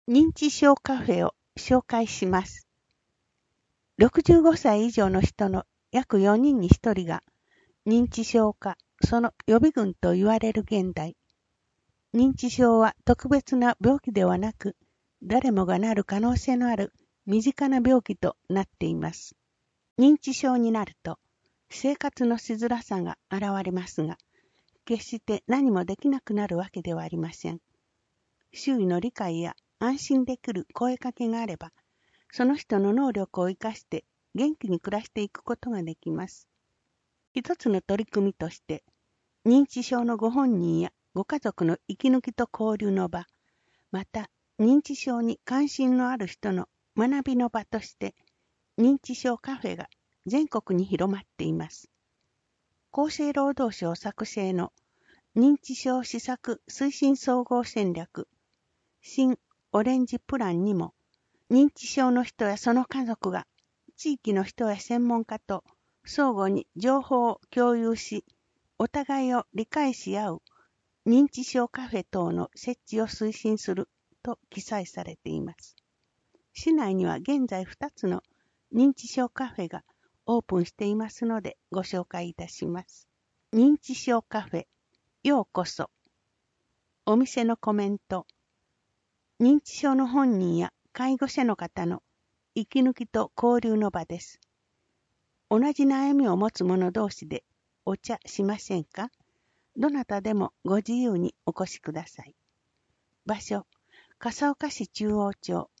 認知症カフェを紹介します。65歳以上の人の約4人に1人が認知症かその予備軍と言われる現代。認知症は特別な病気ではなく、誰もがなる可能性のある身近な病気となっています。認知症になると生活のしづらさが現れますが、決して何もできなくなるわけではありません。周囲の理解や安心できる声かけがあれば、その人の能力を生かして元気に暮らしていくことができます。一つの取り組みとして、認知症のご本人やご家族の息抜きと交流の場、また認知症に関心のある人の学びの場として、認知症カフェが全国に広まっています。厚生労働省作成の認知症施策推進総合戦略、新オレンジプランにも、認知症の人やその家族が地域の人や専門家と相互に情報を共有し、お互いを理解し合う認知症カフェ等の設置を推進すると記載されています。市内には現在2つの認知症カフェがオープンしていますのでご紹介いたします。認知症カフェ、ようこそ。お店のコメント。認知症の本人や介護者の方の息抜きと交流の場です。同じ悩みを持つ者同士でお茶しませんか？どなたでもご自由にお越しください。場所、笠岡市中央町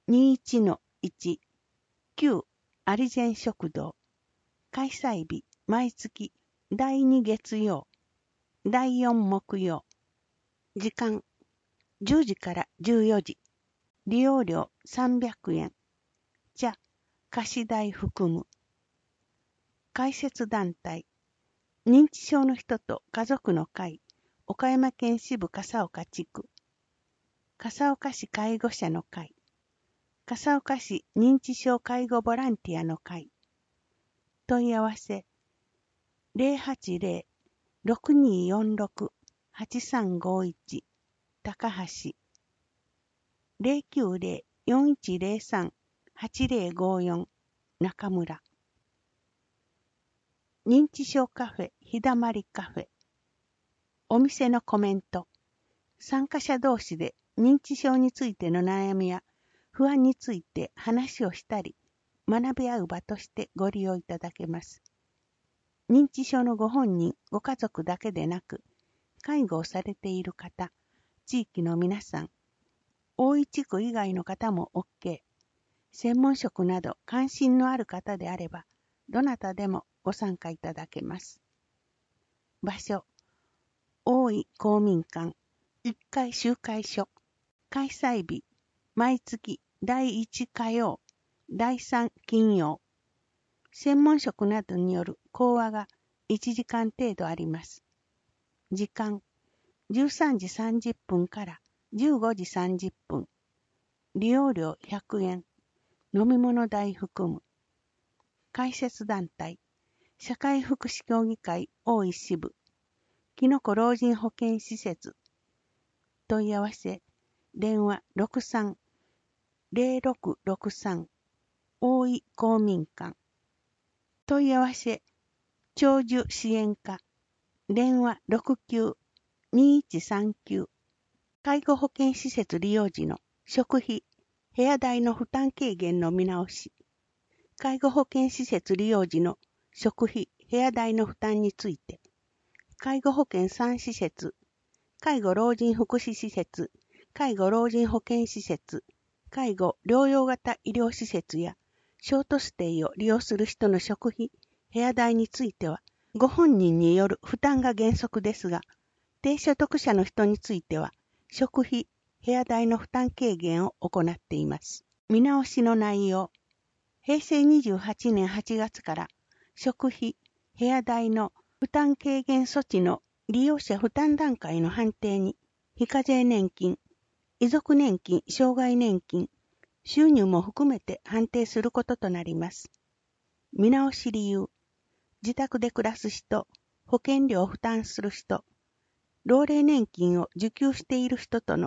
21-1 旧アリゼン食堂。開催日、毎月第2月曜、第4木曜。時間、10時から14時。利用料300円。茶、菓子代含む。開設団体、認知症の人と家族の会、岡山県支部笠岡地区。笠岡市介護者の会。笠岡市認知症介護ボランティアの会。問い合わせ、080-6246-8351 高橋。090-4103-8054 中村。認知症カフェひだまりカフェ。お店のコメント。参加者同士で認知症についての悩みや不安について話をしたり学び合う場としてご利用いただけます。認知症のご本人、ご家族だけでなく、介護をされている方、地域の皆さん、大井地区以外の方も OK。専門職など関心のある方であれば、どなたでもご参加いただけます。場所、大井公民館1階集会所。開催日、毎月第1火曜、第3金曜。専門職などによる講話が1時間程度あります。時間、13時30分から15時30分。利用料100円。飲み物代含む。開設団体、社会福祉協議会大井支部。きのこ老人保健施設。問い合わせ、電話63-0663大井公民館。問い合わせ、長寿支援課。電話69-2139。介護保険施設利用時の食費、部屋代の負担軽減の見直し。介護保険施設利用時の食費、部屋代の負担について、介護保険3施設、介護老人福祉施設、介護老人保健施設、介護療養型医療施設やショートステイを利用する人の食費、部屋代については、ご本人による負担が原則ですが、低所得者の人については、食費、部屋代の負担軽減を行っています。見直しの内容。平成28年8月から食費、部屋代の負担軽減措置の利用者負担段階の判定に非課税年金、遺族年金、障害年金、収入も含めて判定することとなります。見直し理由。自宅で暮らす人、保険料を負担する人、老齢年金を受給している人との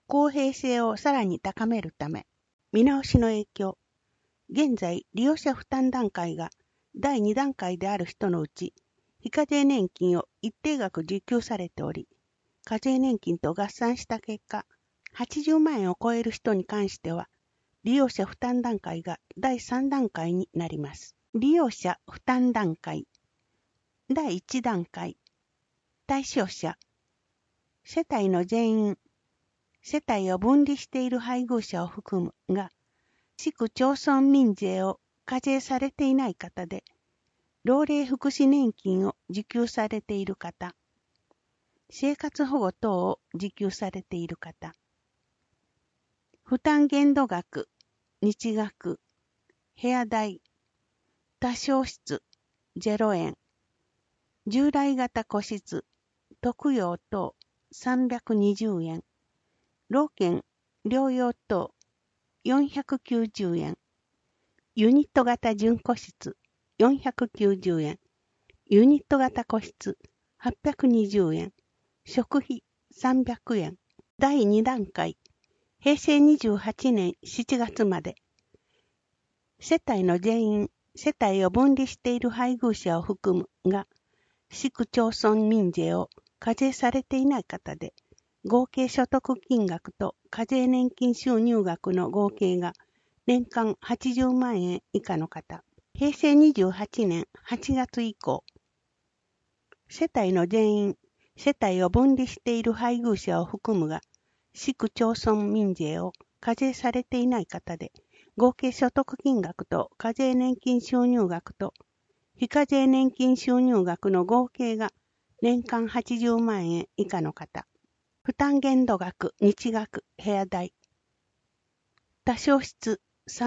公平性をさらに高めるため、見直しの影響、現在利用者負担段階が第2段階である人のうち、非課税年金を一定額受給されており、課税年金と合算した結果、80万円を超える人に関しては、利用者負担段階が第3段階になります。利用者負担段階。第1段階。対象者。世帯の全員。世帯を分離している配偶者を含むが、市区町村民税を課税されていない方で、老齢福祉年金を受給されている方。生活保護等を受給されている方。負担限度額、日額、部屋代、多床室、0円、従来型個室、特養等、320円、老健、療養等、490円、ユニット型準個室、490円、ユニット型個室、820円、食費、300円、第2段階、平成28年7月まで、世帯の全員、世帯を分離している配偶者を含むが、市区町村民税を課税されていない方で、合計所得金額と課税年金収入額の合計が年間80万円以下の方、平成28年8月以降、世帯の全員、世帯を分離している配偶者を含むが、市区町村民税を課税されていない方で、合計所得金額と課税年金収入額と非課税年金収入額の合計が年間80万円以下の方。負担限度額、日額、部屋代。多床室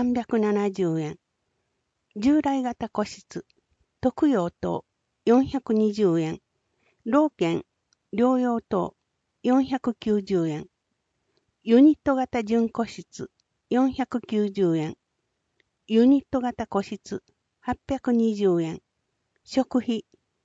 370円。従来型個室、特養等420円。老健、療養等490円。ユニット型準個室490円。ユニット型個室820円。食費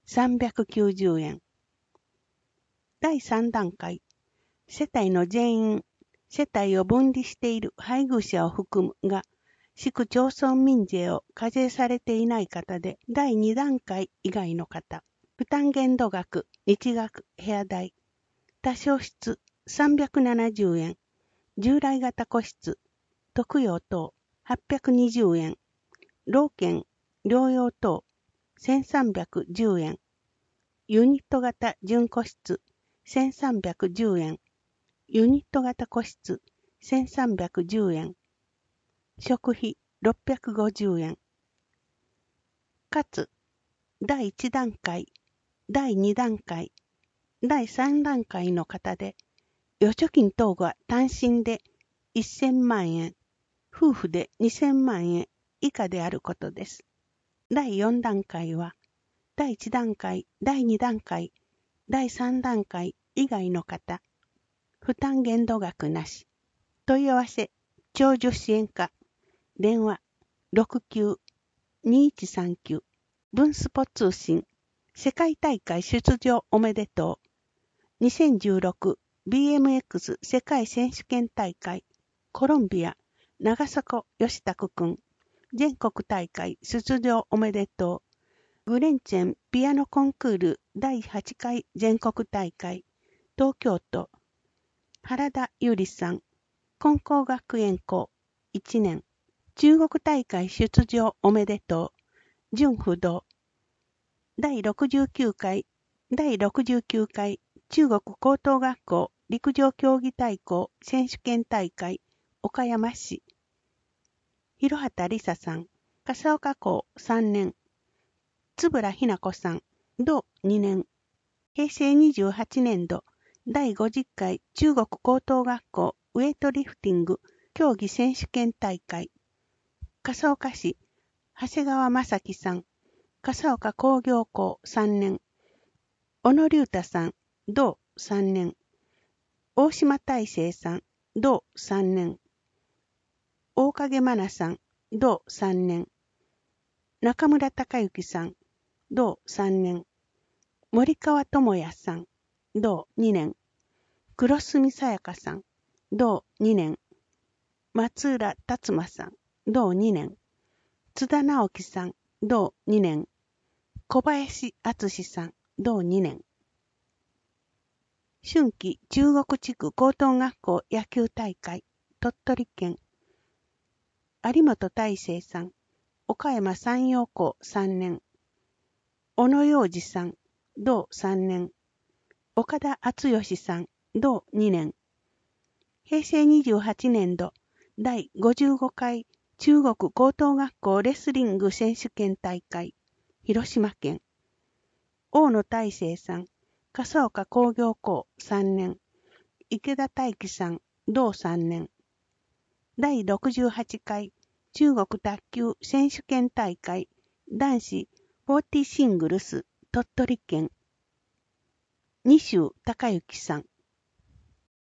390円。第3段階。世帯の全員、世帯を分離している配偶者を含むが、市区町村民税を課税されていない方で、第2段階以外の方。負担限度額、日額、部屋代。多床室370円。従来型個室、特養等820円。老健、療養等1310円。ユニット型準個室1310円。ユニット型個室1310円。食費650円。かつ、第1段階、第2段階、第3段階の方で、預貯金等が単身で1000万円、夫婦で2000万円以下であることです。第4段階は、第1段階、第2段階、第3段階以外の方、負担限度額なし。問い合わせ、長寿支援課、電話、69-2139、分スポ通信、世界大会出場おめでとう。2016BMX 世界選手権大会、コロンビア、長迫義拓くん、全国大会出場おめでとう。グレンチェンピアノコンクール第8回全国大会、東京都、原田ゆりさん、金光学園校、1年、中国大会出場おめでとう。準不動。第69回中国高等学校陸上競技大会選手権大会岡山市。広畑理沙さん、笠岡校3年。円谷ひな子さん、同2年。平成28年度第50回中国高等学校ウェイトリフティング競技選手権大会。笠岡市、長谷川正樹さん、笠岡工業校3年。小野隆太さん、同3年。大島大成さん、同3年。大影真奈さん、同3年。中村隆之さん、同3年。森川智也さん、同2年。黒住さやかさん、 同2年。松浦達馬さん、同2年。津田直樹さん、同2年。小林敦さん、同2年。春季中国地区高等学校野球大会、鳥取県。有本大成さん、岡山山陽校3年。小野洋二さん、同3年。岡田敦義さん、同2年。平成28年度第55回中国高等学校レスリング選手権大会、広島県。大野大成さん、笠岡工業校3年。池田大樹さん、同3年。第68回中国卓球選手権大会男子40シングルス鳥取県。西州隆之さん、